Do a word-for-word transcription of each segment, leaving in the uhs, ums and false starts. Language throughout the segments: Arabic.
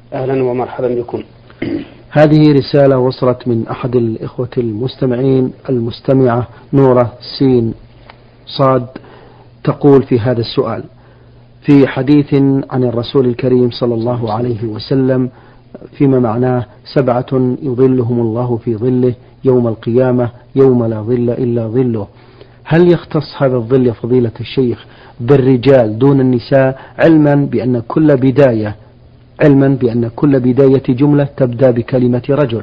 أهلا ومرحبا بكم. هذه رسالة وصلت من أحد الإخوة المستمعين، المستمعة نورة سين صاد، تقول في هذا السؤال: في حديث عن الرسول الكريم صلى الله عليه وسلم فيما معناه سبعة يظلهم الله في ظله يوم القيامة يوم لا ظل إلا ظله، هل يختص هذا الظل فضيلة الشيخ بالرجال دون النساء، علما بأن كل بداية علما بأن كل بداية جملة تبدأ بكلمة رجل؟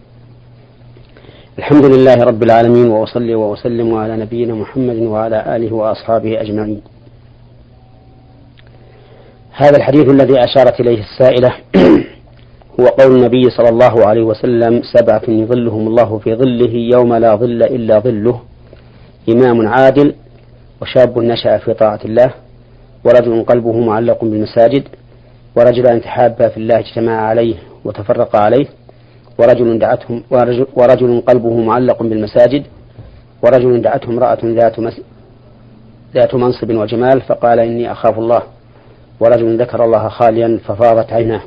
الحمد لله رب العالمين، وأصلي وأسلم على نبينا محمد وعلى آله وأصحابه أجمعين. هذا الحديث الذي أشارت إليه السائلة هو قول النبي صلى الله عليه وسلم: سبعة يظلهم الله في ظله يوم لا ظل إلا ظله، إمام عادل، وشاب نشأ في طاعة الله، ورجل قلبه معلق بالمساجد، ورجلان تحابا في الله اجتمعا عليه وتفرقا عليه، ورجل دعتهم ورجل, ورجل قلبه معلق بالمساجد، ورجل دعته امرأة ذات, مس ذات منصب وجمال فقال: إني أخاف الله، ورجل ذكر الله خاليا ففاضت عيناه.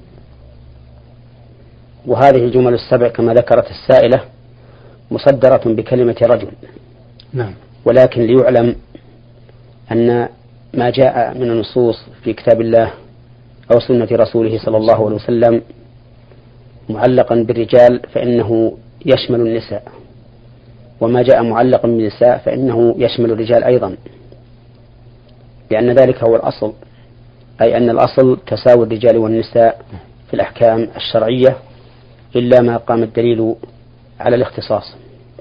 وهذه الجمل السبع كما ذكرت السائلة مصدرة بكلمة رجل. نعم. ولكن ليعلم أن ما جاء من النصوص في كتاب الله أو سنة رسوله صلى الله عليه وسلم معلقا بالرجال فإنه يشمل النساء، وما جاء معلقا بالنساء فإنه يشمل الرجال أيضا، لأن ذلك هو الأصل، أي أن الأصل تساوي الرجال والنساء في الأحكام الشرعية إلا ما قام الدليل على الاختصاص.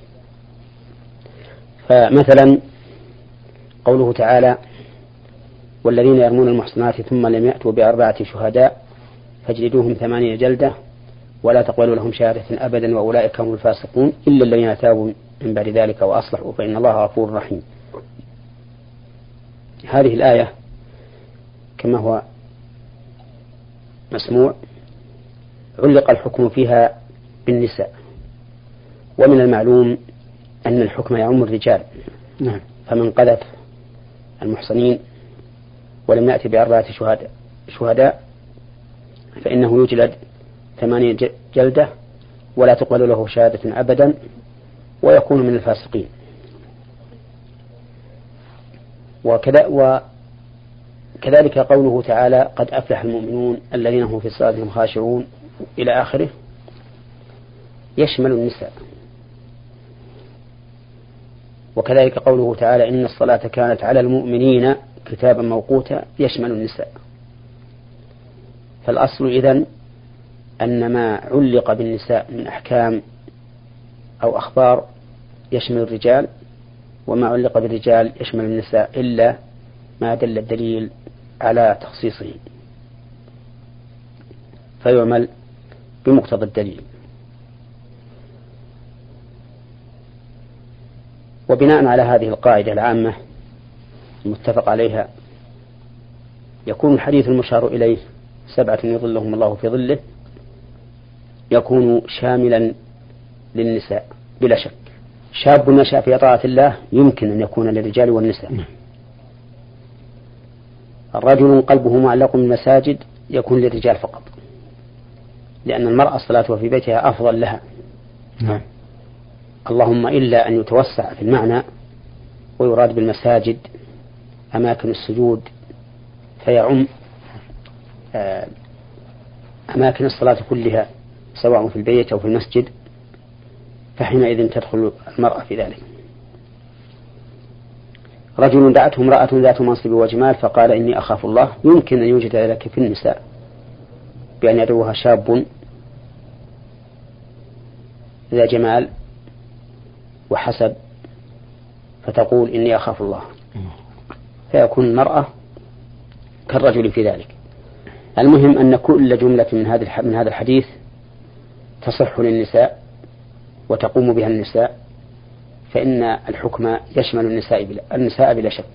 فمثلا قوله تعالى: والذين يرمون المحصنات ثم لم يأتوا بأربعة شهداء فاجلدوهم ثمانية جلدة ولا تقبلوا لهم شهادة أبدا وأولئك هم الفاسقون إلا الذين تابوا من بعد ذلك وأصلحوا فإن الله غفور رحيم. هذه الآية كما هو مسموع علق الحكم فيها بالنساء، ومن المعلوم أن الحكم يعم الرجال. نعم. فمن قذف المحصنين ولم يأتي بأربعة شهداء, شهداء فإنه يجلد ثمانية جلدة ولا تقبل له شهادة أبدا ويكون من الفاسقين. وكذا وكذلك قوله تعالى: قد أفلح المؤمنون الذين هم في صلاتهم خاشعون إلى آخره، يشمل النساء. وكذلك قوله تعالى: إن الصلاة كانت على المؤمنين كتابا موقوتا، يشمل النساء. فالأصل إذن أن ما علق بالنساء من أحكام أو أخبار يشمل الرجال، وما علق بالرجال يشمل النساء إلا ما دل الدليل على تخصيصه فيعمل بمقتضى الدليل. وبناء على هذه القاعدة العامة المتفق عليها يكون الحديث المشار إليه سبعة يظلهم الله في ظله يكون شاملا للنساء بلا شك. شاب نشأ في طاعة الله يمكن أن يكون للرجال والنساء. الرجل قلبه معلق بالمساجد يكون للرجال فقط، لأن المرأة صلاتها في بيتها أفضل لها. نعم. اللهم إلا أن يتوسع في المعنى ويراد بالمساجد أماكن السجود فيعم أماكن الصلاة كلها سواء في البيت أو في المسجد، فحينئذ تدخل المرأة في ذلك. رجل دعته امرأة ذات منصب وجمال فقال: إني أخاف الله، يمكن أن يوجد ذلك في النساء بأن يدعوها شاب ذا جمال وحسب فتقول: إني أخاف الله، فيكون المرأة كالرجل في ذلك. المهم أن كل جملة من هذا من هذا الحديث تصح للنساء وتقوم بها النساء، فإن الحكم يشمل النساء بلا, النساء بلا شك.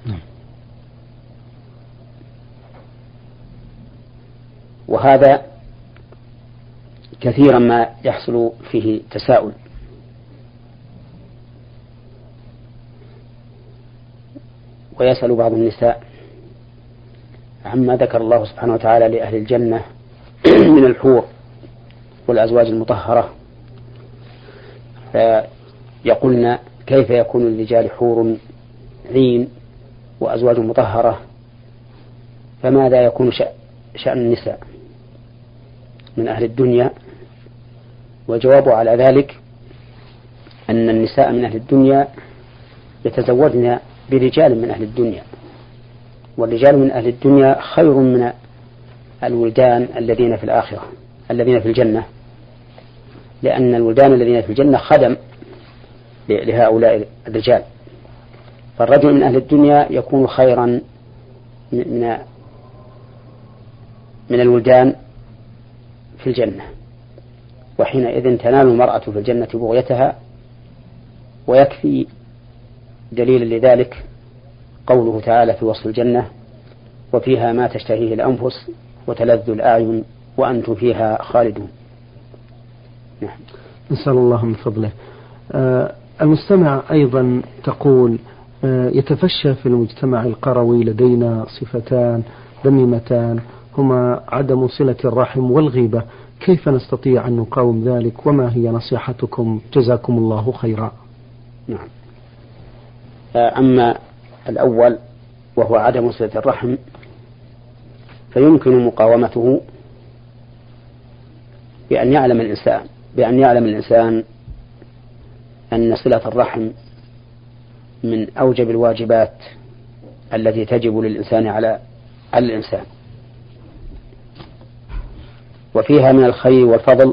وهذا كثيرا ما يحصل فيه تساؤل، ويسأل بعض النساء عما ذكر الله سبحانه وتعالى لأهل الجنة من الحور والأزواج المطهرة فيقولن كيف يكون للرجال حور عين وأزواج مطهرة فماذا يكون شأن النساء من أهل الدنيا؟ والجواب على ذلك أن النساء من أهل الدنيا يتزوجن برجال من أهل الدنيا، والرجال من أهل الدنيا خير من الولدان الذين في الآخرة الذين في الجنة، لأن الولدان الذين في الجنة خدم لهؤلاء الرجال، فالرجل من أهل الدنيا يكون خيرا من من الولدان في الجنة، وحينئذ تنال المرأة في الجنة بغيتها. ويكفي دليل لذلك قوله تعالى في وصف الجنة: وفيها ما تشتهيه الأنفس وتلذ الأعين وأنتم فيها خالدون. نعم. نسأل الله من فضله. آه المستمع أيضا تقول: آه يتفشى في المجتمع القروي لدينا صفتان ذميمتان هما عدم صلة الرحم والغيبة، كيف نستطيع أن نقاوم ذلك وما هي نصيحتكم جزاكم الله خيرا؟ نعم. أما الأول وهو عدم صلة الرحم فيمكن مقاومته بأن يعلم الإنسان بأن يعلم الإنسان أن صلة الرحم من أوجب الواجبات التي تجب للإنسان على الإنسان، وفيها من الخير والفضل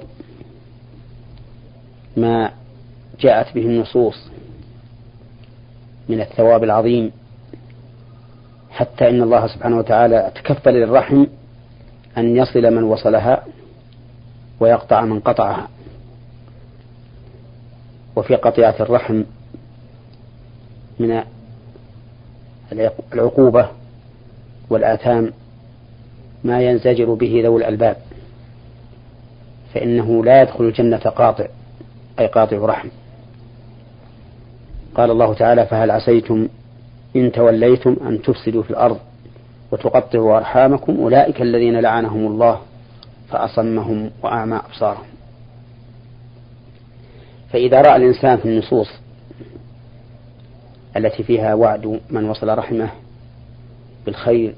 ما جاءت به النصوص من الثواب العظيم، حتى إن الله سبحانه وتعالى تكفل للرحم أن يصل من وصلها ويقطع من قطعها. وفي قطيعة الرحم من العقوبة والآثام ما ينزجر به ذوي الألباب، فإنه لا يدخل الجنة قاطع أي قاطع رحم. قال الله تعالى: فهل عسيتم إن توليتم أن تفسدوا في الأرض وتقطعوا أرحامكم أولئك الذين لعنهم الله فأصمهم وأعمى أبصارهم. فإذا رأى الإنسان في النصوص التي فيها وعد من وصل رحمه بالخير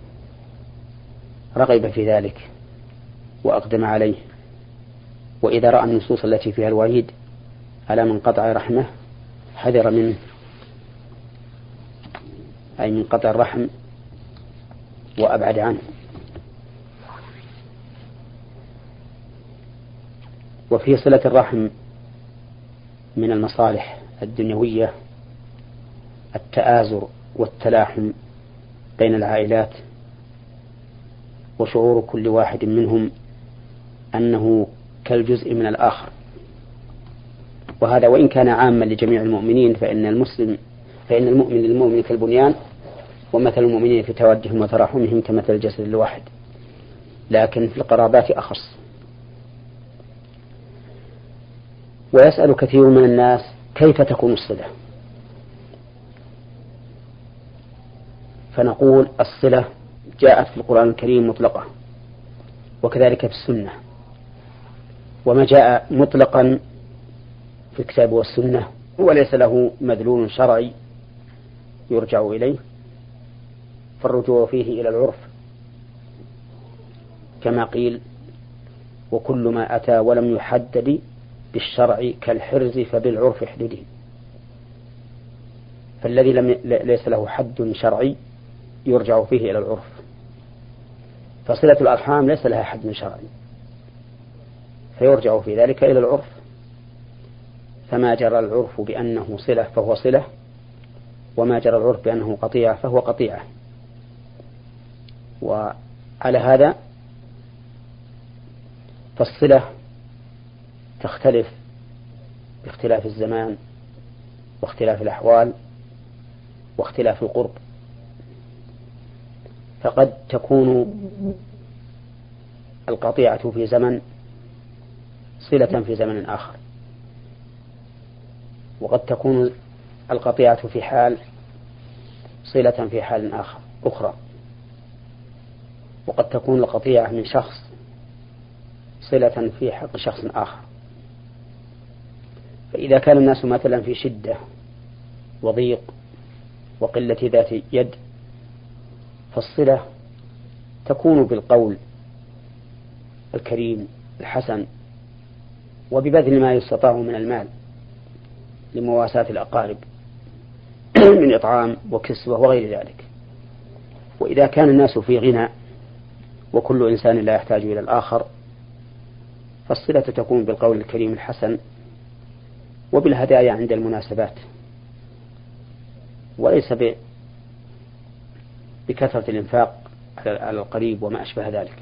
رغب في ذلك وأقدم عليه، وإذا رأى النصوص التي فيها الوعيد على من قطع رحمه حذر منه، أي من قطع الرحم وأبعد عنه. وفي صلة الرحم من المصالح الدنيوية التآزر والتلاحم بين العائلات، وشعور كل واحد منهم أنه كالجزء من الآخر، وهذا وإن كان عاما لجميع المؤمنين، فإن المسلم فإن المؤمن للمؤمن كالبنيان ومثل المؤمنين في تودهم وتراحمهم كمثل الجسد الواحد، لكن في القرابات أخص. ويسأل كثير من الناس كيف تكون الصلة، فنقول الصلة جاءت في القرآن الكريم مطلقة وكذلك في السنة، وما جاء مطلقا في الكتاب والسنة وليس له مدلول شرعي يرجع إليه فالرجوع فيه إلى العرف، كما قيل: وكل ما أتى ولم يحدد بالشرع كالحرز فبالعرف احدده. فالذي لم ليس له حد شرعي يرجع فيه إلى العرف، فصلة الأرحام ليس لها حد شرعي فيرجع في ذلك إلى العرف، فما جرى العرف بأنه صلة فهو صلة، وما جرى العرف بأنه قطيعة فهو قطيعة. وعلى هذا فالصلة تختلف باختلاف الزمان واختلاف الأحوال واختلاف القرب، فقد تكون القطيعة في زمن صلة في زمن آخر، وقد تكون القطيعة في حال صلة في حال آخر أخرى، وقد تكون القطيعة من شخص صلة في حق شخص آخر. فإذا كان الناس مثلا في شدة وضيق وقلة ذات يد، فالصلة تكون بالقول الكريم الحسن وببذل ما يستطاع من المال لمواساة الأقارب من إطعام وكسوة وغير ذلك. وإذا كان الناس في غنى وكل إنسان لا يحتاج إلى الآخر، فالصلة تكون بالقول الكريم الحسن وبالهدايا عند المناسبات، وليس بكثرة الإنفاق على القريب وما أشبه ذلك.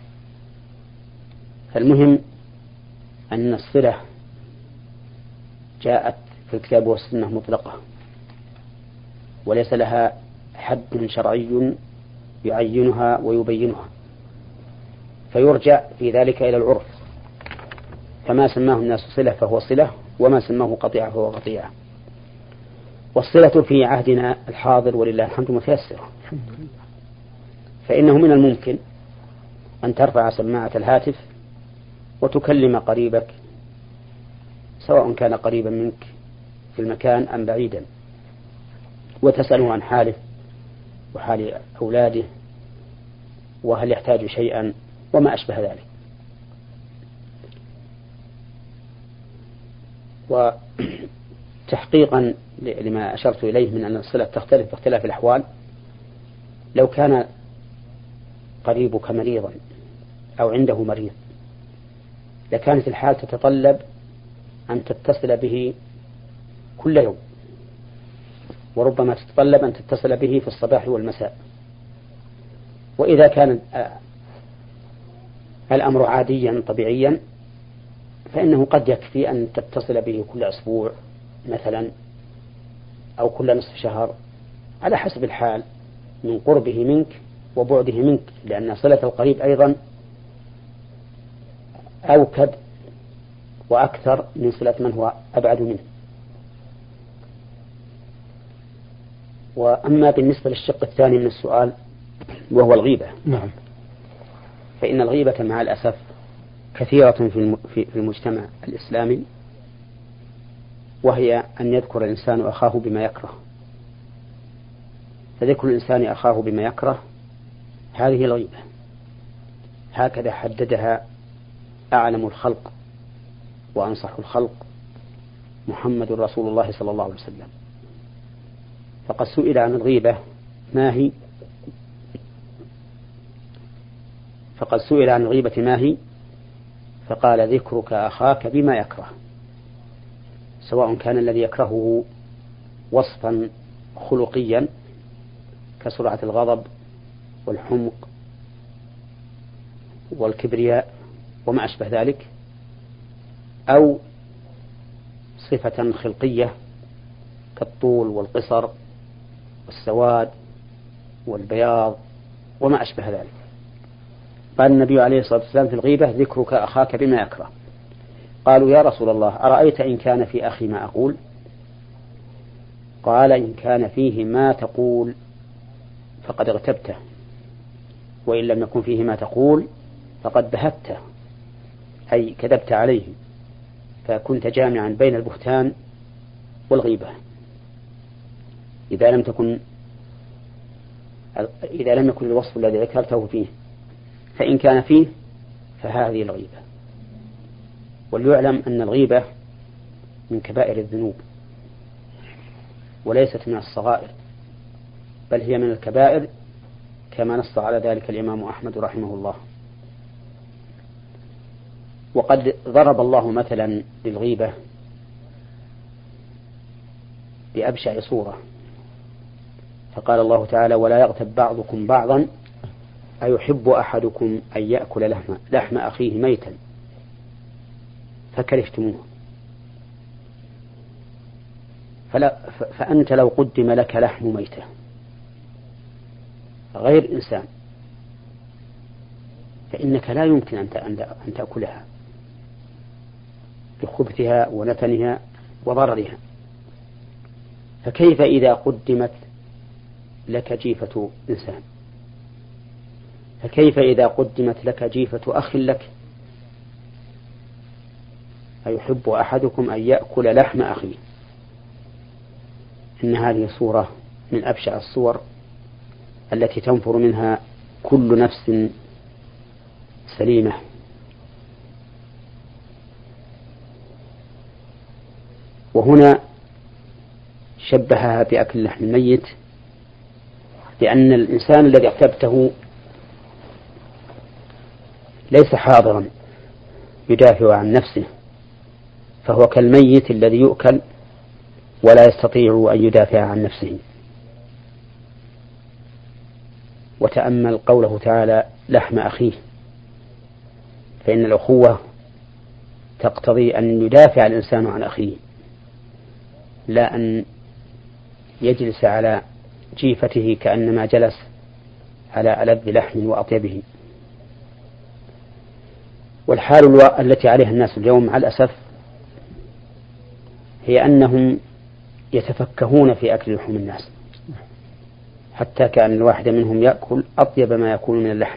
فالمهم أن الصلة جاءت في الكتاب والسنة مطلقة، وليس لها حد شرعي يعينها ويبينها، فيرجع في ذلك إلى العرف، فما سماه الناس صلة فهو صلة، وما سماه قطيعة فهو قطيعة. والصلة في عهدنا الحاضر ولله الحمد متيسرة، فإنه من الممكن أن ترفع سماعة الهاتف وتكلم قريبك سواء كان قريبا منك في المكان أم بعيدا، وتسأله عن حاله وحال أولاده وهل يحتاج شيئا وما أشبه ذلك. وتحقيقا لما أشرت إليه من أن الصلة تختلف باختلاف الأحوال، لو كان قريبك مريضا أو عنده مريض لكانت الحال تتطلب أن تتصل به كل يوم، وربما تتطلب أن تتصل به في الصباح والمساء. وإذا كان الأمر عاديا طبيعيا فإنه قد يكفي أن تتصل به كل أسبوع مثلا أو كل نصف شهر على حسب الحال من قربه منك وبعده منك، لأن صلة القريب أيضا أوكد وأكثر من صلة من هو أبعد منه. وأما بالنسبة للشق الثاني من السؤال وهو الغيبة، نعم، فإن الغيبة مع الأسف كثيرة في المجتمع الإسلامي، وهي أن يذكر الإنسان أخاه بما يكره. فذكر الإنسان أخاه بما يكره هذه الغيبة، هكذا حددها أعلم الخلق وأنصح الخلق محمد رسول الله صلى الله عليه وسلم. فقد سئل عن الغيبة ما هي فقد سئل عن الغيبة ما هي فقال ذكرك أخاك بما يكره، سواء كان الذي يكرهه وصفا خلقيا كسرعة الغضب والحمق والكبرياء وما أشبه ذلك، أو صفة خلقية كالطول والقصر والسواد والبياض وما أشبه ذلك. قال النبي عليه الصلاة والسلام في الغيبة ذكرك أخاك بما يكره. قالوا يا رسول الله أرأيت إن كان في أخي ما أقول؟ قال إن كان فيه ما تقول فقد اغتبته، وإن لم يكن فيه ما تقول فقد بهته، أي كذبت عليه، فكنت جامعا بين البهتان والغيبة إذا لم تكن إذا لم يكن الوصف الذي ذكرته فيه. فإن كان فيه فهذه الغيبة. وليعلم أن الغيبة من كبائر الذنوب وليست من الصغائر، بل هي من الكبائر كما نص على ذلك الإمام أحمد رحمه الله. وقد ضرب الله مثلا للغيبة بأبشع صورة، فقال الله تعالى ولا يغتب بعضكم بعضا أيحب أحدكم أن يأكل لحم, لحم أخيه ميتا فكرهتموه. فلا فأنت لو قدم لك لحم ميتة غير إنسان فإنك لا يمكن أن تأكلها بخبثها ونتنها وضررها، فكيف إذا قدمت لك جيفة إنسان؟ فكيف إذا قدمت لك جيفة أخ لك أيحب أحدكم أن يأكل لحم أخيه. إن هذه صورة من أبشع الصور التي تنفر منها كل نفس سليمة. وهنا شبهها بأكل لحم الميت، لأن الإنسان الذي اغتبته ليس حاضرا يدافع عن نفسه، فهو كالميت الذي يؤكل ولا يستطيع أن يدافع عن نفسه. وتأمل قوله تعالى لحم أخيه، فإن الأخوة تقتضي أن يدافع الإنسان عن أخيه، لا أن يجلس على جيفته كأنما جلس على ألذ لحم وأطيبه. والحال التي عليها الناس اليوم مع الأسف هي أنهم يتفكهون في أكل لحوم الناس، حتى كأن الواحد منهم يأكل أطيب ما يكون من اللحم.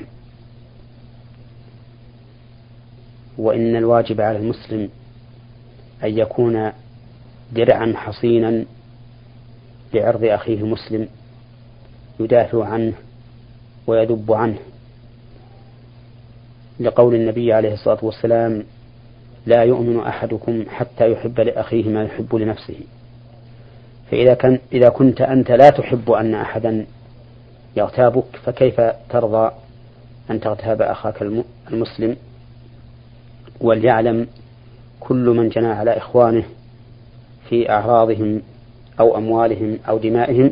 وإن الواجب على المسلم أن يكون درعا حصينا لعرض أخيه المسلم، يدافع عنه ويذب عنه، لقول النبي عليه الصلاة والسلام لا يؤمن أحدكم حتى يحب لأخيه ما يحب لنفسه. فإذا كان إذا كنت أنت لا تحب أن أحدا يغتابك، فكيف ترضى أن تغتاب أخاك المسلم؟ وليعلم كل من جنى على إخوانه في أعراضهم أو أموالهم أو دمائهم،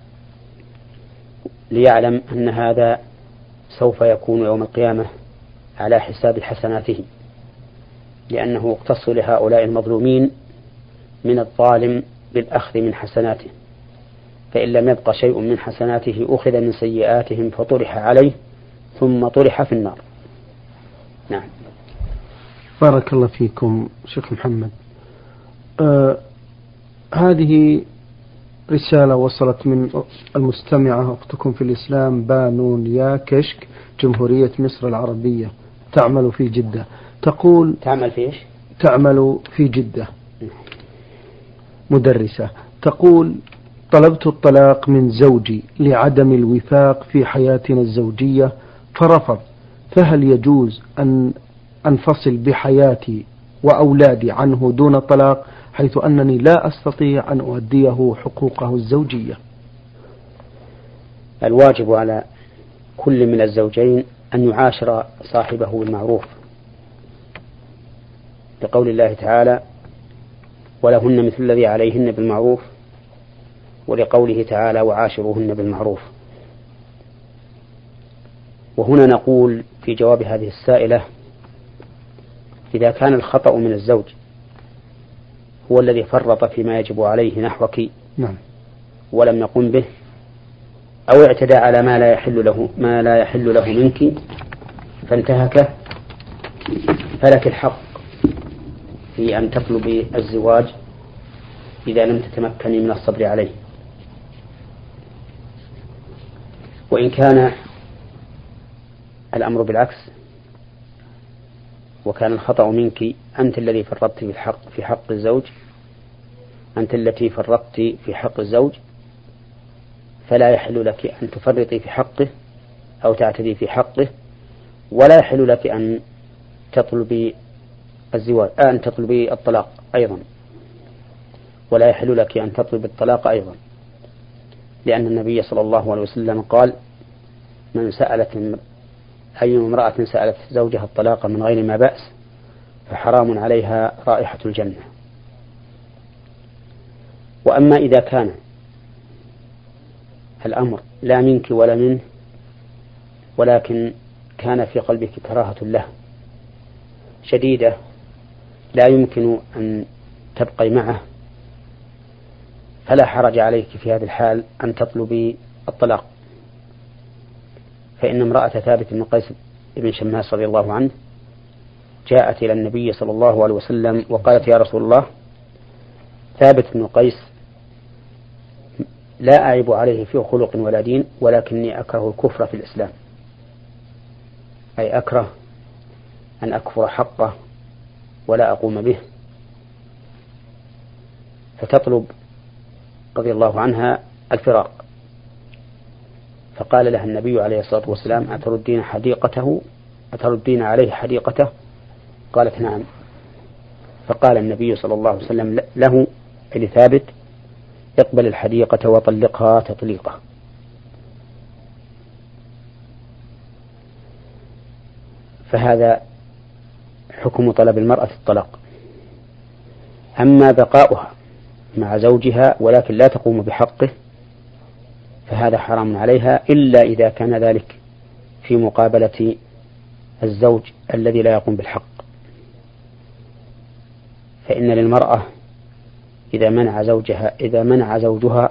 ليعلم أن هذا سوف يكون يوم القيامة على حساب حسناته، لأنه يقتص لهؤلاء المظلومين من الظالم بالأخذ من حسناته، فإن لم يبق شيء من حسناته أخذ من سيئاتهم فطرح عليه ثم طرح في النار. نعم. بارك الله فيكم شيخ محمد. آه هذه رسالة وصلت من المستمعة أختكم في الإسلام بانون يا كشك، جمهورية مصر العربية، تعمل في جدة. تقول تعمل في إيش؟ تعمل في جدة، مدرسة. تقول طلبت الطلاق من زوجي لعدم الوفاق في حياتنا الزوجية فرفض، فهل يجوز أن أنفصل بحياتي وأولادي عنه دون طلاق، حيث أنني لا أستطيع أن أؤديه حقوقه الزوجية؟ الواجب على كل من الزوجين أن يعاشر صاحبه بالمعروف، لقول الله تعالى ولهن مثل الذي عليهن بالمعروف، ولقوله تعالى وعاشروهن بالمعروف. وهنا نقول في جواب هذه السائلة: إذا كان الخطأ من الزوج هو الذي فرط فيما يجب عليه نحوك نعم. ولم يقم به، أو اعتدى على ما لا يحل له ما لا يحل له منك فانتهك، فلك الحق في أن تطلبي الزواج إذا لم تتمكني من الصبر عليه. وإن كان الأمر بالعكس وكان الخطأ منك، أنت الذي فرطت في الحق في حق الزوج أنت التي فرطت في حق الزوج، فلا يحل لك أن تفرطي في حقه أو تعتدي في حقه، ولا يحل لك أن تطلبي الزواج أن تطلبي الطلاق أيضا، ولا يحل لك أن تطلب الطلاق أيضا، لأن النبي صلى الله عليه وسلم قال: من سألت أي امرأة سألت زوجها الطلاق من غير ما بأس فحرام عليها رائحة الجنة. وأما إذا كان الأمر لا منك ولا منه، ولكن كان في قلبك كراهة له شديدة لا يمكن أن تبقي معه، فلا حرج عليك في هذا الحال أن تطلبي الطلاق. فإن امرأة ثابت بن قيس بن شماس رضي الله عنه جاءت إلى النبي صلى الله عليه وسلم وقالت: يا رسول الله، ثابت بن قيس لا أعيب عليه في خلق ولا دين، ولكني أكره الكفر في الإسلام، أي أكره أن أكفر حقه ولا أقوم به، فتطلب رضي الله عنها الفراق، فقال لها النبي عليه الصلاة والسلام: أتردين حديقته أتردين عليه حديقته؟ قالت: نعم. فقال النبي صلى الله عليه وسلم له لثابت: اقبل الحديقة وطلقها تطليقة. فهذا حكم طلب المرأة الطلاق. أما بقاؤها مع زوجها ولكن لا تقوم بحقه فهذا حرام عليها، إلا إذا كان ذلك في مقابلة الزوج الذي لا يقوم بالحق. فإن للمرأة إذا منع زوجها إذا منع زوجها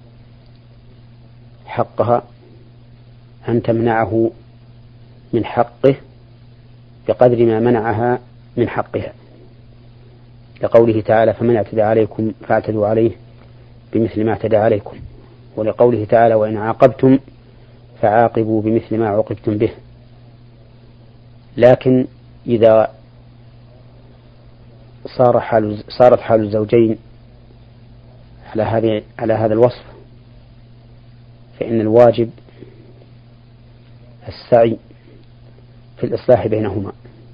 حقها أن تمنعه من حقه بقدر ما منعها من حقها، لقوله تعالى: فمن اعتدى عليكم فاعتدوا عليه بمثل ما اعتدى عليكم، ولقوله تعالى: وإن عاقبتم فعاقبوا بمثل ما عوقبتم به. لكن إذا صار حال صارت حال الزوجين على هذه على هذا الوصف فإن الواجب السعي في الإصلاح بينهما،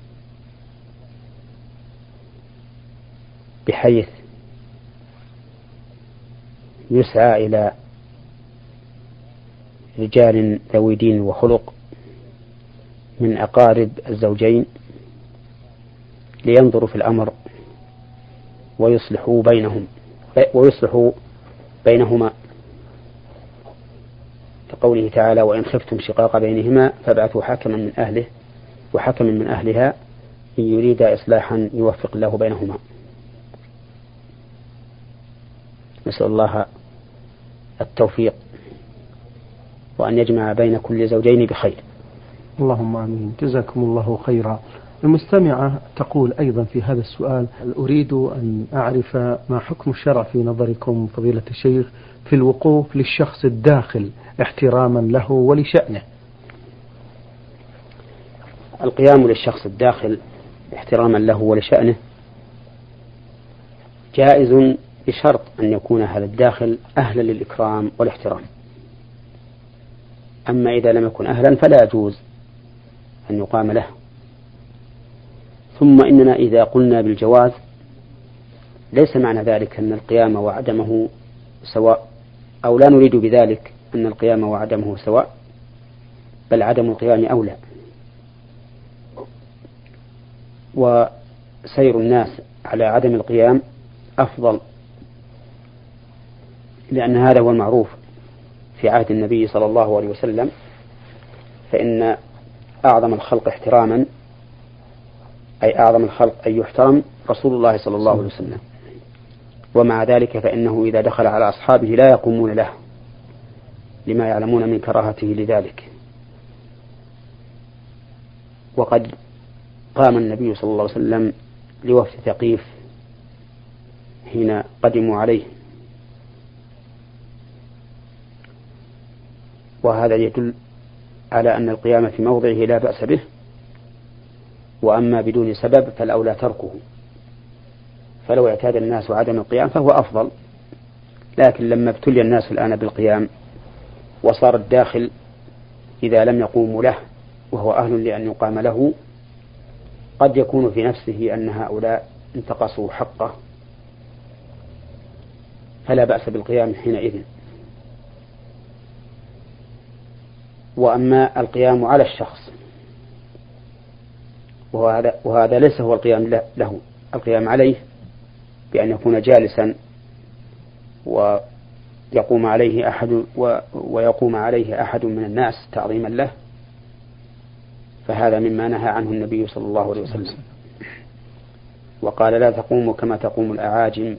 بحيث يسعى إلى رجال ذوي دين وخلق من أقارب الزوجين لينظروا في الأمر ويصلحوا بينهم ويصلحوا بينهما، كقوله تعالى: وإن خفتم شقاق بينهما فابعثوا حكما من أهله وحكما من أهلها إن يريد إصلاحا يوفق الله بينهما. نسأل الله التوفيق وأن يجمع بين كل زوجين بخير. اللهم آمين. جزاكم الله خيرا. المستمعة تقول أيضا في هذا السؤال: أريد أن أعرف ما حكم الشرع في نظركم فضيلة الشيخ في الوقوف للشخص الداخل احتراما له ولشأنه. القيام للشخص الداخل احتراما له ولشأنه جائز بشرط أن يكون هذا الداخل أهلا للإكرام والاحترام. أما إذا لم يكن أهلا فلا يجوز أن يقام له. ثم إننا إذا قلنا بالجواز ليس معنى ذلك أن القيام وعدمه سواء، أو لا نريد بذلك أن القيام وعدمه سواء، بل عدم القيام أولى. وسير الناس على عدم القيام أفضل، لأن هذا هو المعروف في عهد النبي صلى الله عليه وسلم، فإن أعظم الخلق احتراما أي أعظم الخلق أن يحترم رسول الله صلى الله عليه وسلم، ومع ذلك فإنه إذا دخل على أصحابه لا يقومون له لما يعلمون من كراهته لذلك. وقد قام النبي صلى الله عليه وسلم لوفد ثقيف حين قدموا عليه، وهذا يدل على أن القيام في موضعه لا بأس به، وأما بدون سبب فالأولى تركه. فلو اعتاد الناس عدم القيام فهو أفضل، لكن لما ابتلي الناس الآن بالقيام وصار الداخل إذا لم يقوموا له وهو أهل لأن يقام له قد يكون في نفسه أن هؤلاء انتقصوا حقه، فلا بأس بالقيام حينئذ. وأما القيام على الشخص وهذا, وهذا ليس هو القيام له، القيام عليه بأن يكون جالسا ويقوم عليه أحد ويقوم عليه أحد من الناس تعظيما له، فهذا مما نهى عنه النبي صلى الله عليه وسلم، وقال: لا تقوموا كما تقوم الأعاجم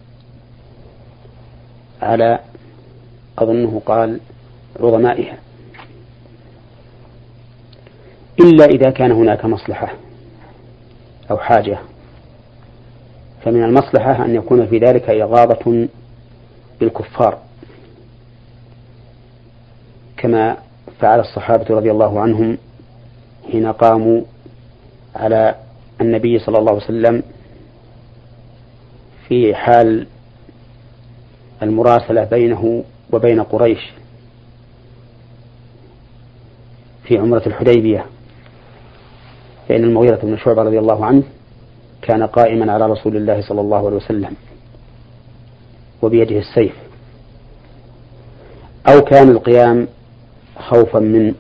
على أظنه قال عظمائها، إلا إذا كان هناك مصلحة أو حاجة. فمن المصلحة أن يكون في ذلك إغاظة بالكفار كما فعل الصحابة رضي الله عنهم حين قاموا على النبي صلى الله عليه وسلم في حال المراسلة بينه وبين قريش في عمرة الحديبية، فإن المغيرة بن شعبة رضي الله عنه كان قائما على رسول الله صلى الله عليه وسلم وبيده السيف، أو كان القيام خوفا من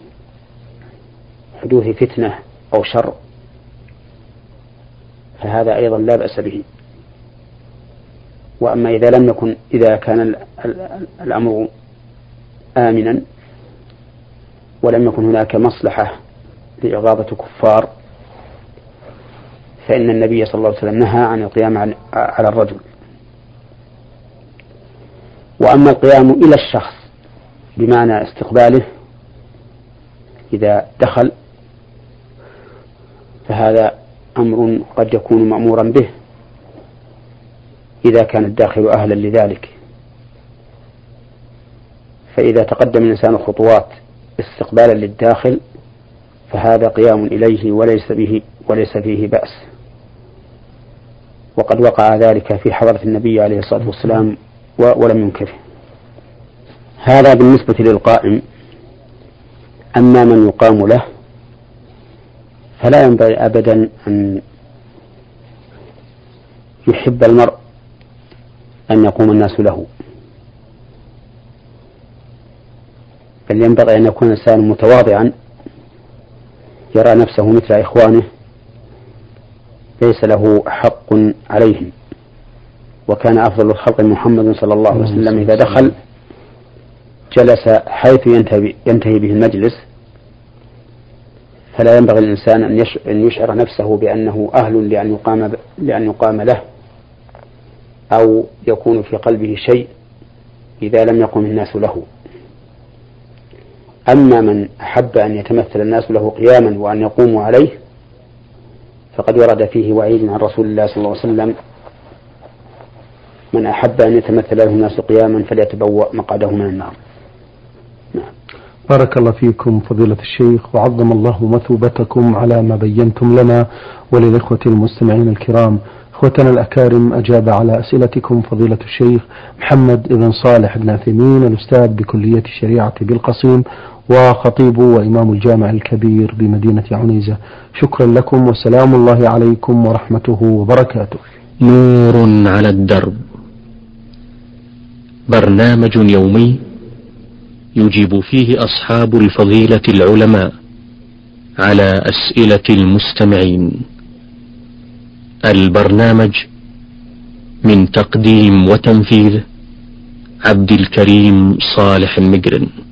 حدوث فتنة أو شر، فهذا أيضا لا بأس به. وأما إذا لم يكن إذا كان الأمر آمنا ولم يكن هناك مصلحة لإغاظة كفار، فإن النبي صلى الله عليه وسلم نهى عن القيام على الرجل. وأما القيام إلى الشخص بمعنى استقباله إذا دخل، فهذا أمر قد يكون مأمورا به إذا كان الداخل أهلا لذلك. فإذا تقدم الإنسان خطوات استقبالا للداخل فهذا قيام إليه وليس به وليس فيه بأس، وقد وقع ذلك في حضرة النبي عليه الصلاة والسلام ولم ينكره. هذا بالنسبة للقائم. أما من يقام له فلا ينبغي أبدا أن يحب المرء أن يقوم الناس له، بل ينبغي أن يكون الإنسان متواضعا يرى نفسه مثل إخوانه ليس له حق عليهم. وكان أفضل الخلق محمد صلى الله عليه وسلم إذا دخل جلس حيث ينتهي به المجلس، فلا ينبغي الإنسان أن يشعر نفسه بأنه أهل لأن يقام, لأن يقام له، أو يكون في قلبه شيء إذا لم يقم الناس له. أما من أحب أن يتمثل الناس له قياما وأن يقوموا عليه فقد ورد فيه وعيد عن رسول الله صلى الله عليه وسلم: من أحب أن يتمثل له الناس قياما فليتبوأ مقعده من النار. نعم. بارك الله فيكم فضيلة الشيخ، وعظم الله مثوبتكم على ما بينتم لنا وللإخوة المستمعين الكرام. إخوتنا الأكارم، أجاب على أسئلتكم فضيلة الشيخ محمد بن صالح بن عثيمين، الأستاذ بكلية الشريعة بالقصيم وخطيب وإمام الجامع الكبير بمدينة عنيزة. شكرا لكم وسلام الله عليكم ورحمته وبركاته. نور على الدرب، برنامج يومي يجيب فيه أصحاب الفضيلة العلماء على أسئلة المستمعين. البرنامج من تقديم وتنفيذ عبد الكريم صالح المقرن.